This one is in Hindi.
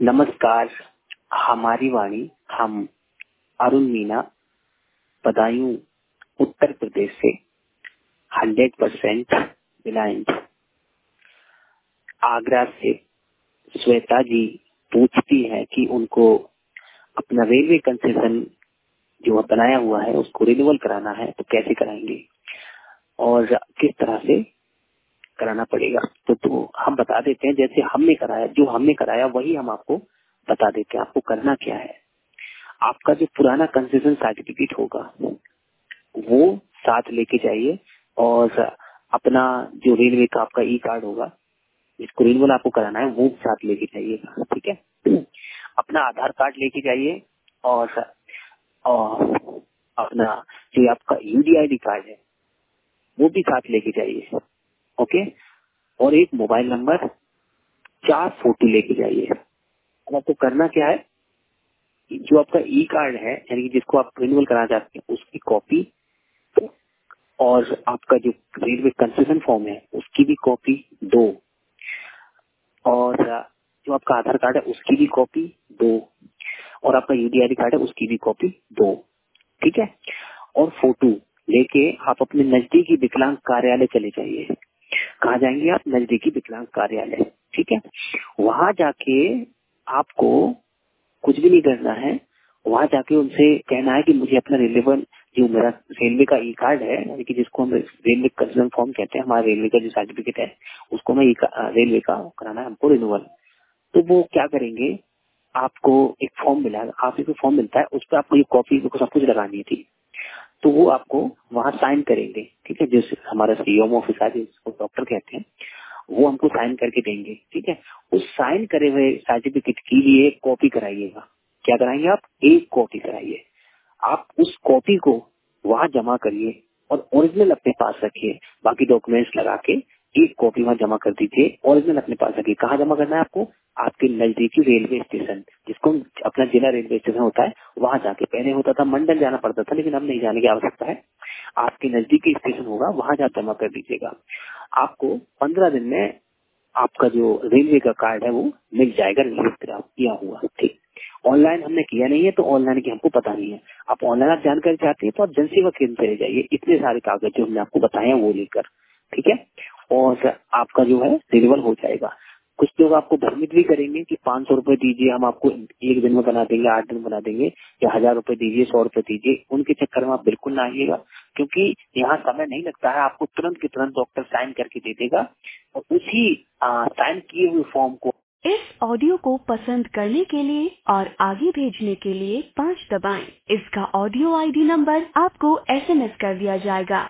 नमस्कार। हमारी वाणी हम अरुण मीना बदायूं उत्तर प्रदेश से 100% ब्लाइंड। आगरा से श्वेता जी पूछती है कि उनको अपना रेलवे कंसेशन जो बनाया हुआ है उसको रिन्यूअल कराना है तो कैसे कराएंगे और किस तरह से कराना पड़ेगा। तो हम बता देते हैं, जैसे हमने कराया, जो हमने कराया वही हम आपको बता देते हैं। आपको करना क्या है, आपका जो पुराना कंसेशन सर्टिफिकेट होगा वो साथ लेके जाइए और अपना जो रेलवे का आपका ई कार्ड होगा जिसको रिन्यूअल आपको कराना है वो साथ लेके जाइएगा। ठीक है। अपना आधार कार्ड लेके जाइए और अपना जो आपका यूडीआईडी कार्ड है वो भी साथ लेके जाइए। ओके। और एक मोबाइल नंबर, 4 फोटो लेके जाइए। अब आपको करना क्या है, जो आपका ई कार्ड है यानी कि जिसको आप रिन्यूअल कराना चाहते हैं उसकी कॉपी और आपका जो रेलवे कंसेशन फॉर्म है उसकी भी कॉपी 2 और जो आपका आधार कार्ड है उसकी भी कॉपी 2 और आपका यूडीआईडी कार्ड है उसकी भी कॉपी 2। ठीक है। और फोटो लेके आप अपने नजदीकी विकलांग कार्यालय चले जाइए। कहाँ जाएंगे आप? नजदीकी विकलांग कार्यालय। ठीक है। वहां जाके आपको कुछ भी नहीं करना है, वहां जाके उनसे कहना है कि मुझे अपना रिलेवेंट जो मेरा रेलवे का ई कार्ड है यानी कि जिसको हम रेलवे कंसेशन फॉर्म कहते हैं, हमारा रेलवे का जो सर्टिफिकेट है उसको मैं रेलवे का कराना है हमको रिन्यूअल। तो वो क्या करेंगे, आपको एक फॉर्म मिला, आपको फॉर्म मिलता है उस पर आपको ये कॉपी सब कुछ लगानी थी, तो वो आपको वहाँ साइन करेंगे। ठीक है। जो हमारा सीएम ऑफिस है जिसको डॉक्टर कहते हैं वो हमको साइन करके देंगे। ठीक है। उस साइन करे हुए सर्टिफिकेट की भी एक कॉपी कराइएगा। क्या कराएंगे आप? एक कॉपी कराइए। आप उस कॉपी को वहाँ जमा करिए और ओरिजिनल अपने पास रखिए। बाकी डॉक्यूमेंट्स लगा के एक कॉपी वहाँ जमा कर दीजिए, ओरिजिनल अपने पास रखिए। कहाँ जमा करना है आपको? आपके नजदीकी रेलवे स्टेशन, जिसको अपना जिला रेलवे स्टेशन होता है वहाँ जाके। पहले होता था मंडल जाना पड़ता था, लेकिन अब नहीं जाने की आवश्यकता है। आपके नजदीकी स्टेशन होगा वहाँ जा जमा कर दीजिएगा। आपको 15 दिन में आपका जो रेलवे का कार्ड है वो मिल जाएगा, रजिस्टर किया हुआ। ठीक। ऑनलाइन हमने किया नहीं है तो ऑनलाइन की हमको पता नहीं है। आप ऑनलाइन आप जानकारी चाहते हैं तो आप जनसेवा केंद्र चले जाइए। इतने सारे कागज जो हमने आपको बताए हैं वो लेकर। ठीक है। और आपका जो है रिन्यूअल हो जाएगा। कुछ लोग आपको भ्रमित भी करेंगे कि 500 रुपए दीजिए हम आपको 1 दिन में बना देंगे, 8 दिन में बना देंगे, या 1000 रुपए दीजिए, 100 रुपए दीजिए। उनके चक्कर में आप बिल्कुल ना आइएगा, क्योंकि यहाँ समय नहीं लगता है। आपको तुरंत के तुरंत डॉक्टर साइन करके दे देगा और उसी साइन किए हुए फॉर्म को इस ऑडियो को पसंद करने के लिए और आगे भेजने के लिए 5 दबाएं। इसका ऑडियो आईडी नंबर आपको एसएमएस कर दिया जाएगा।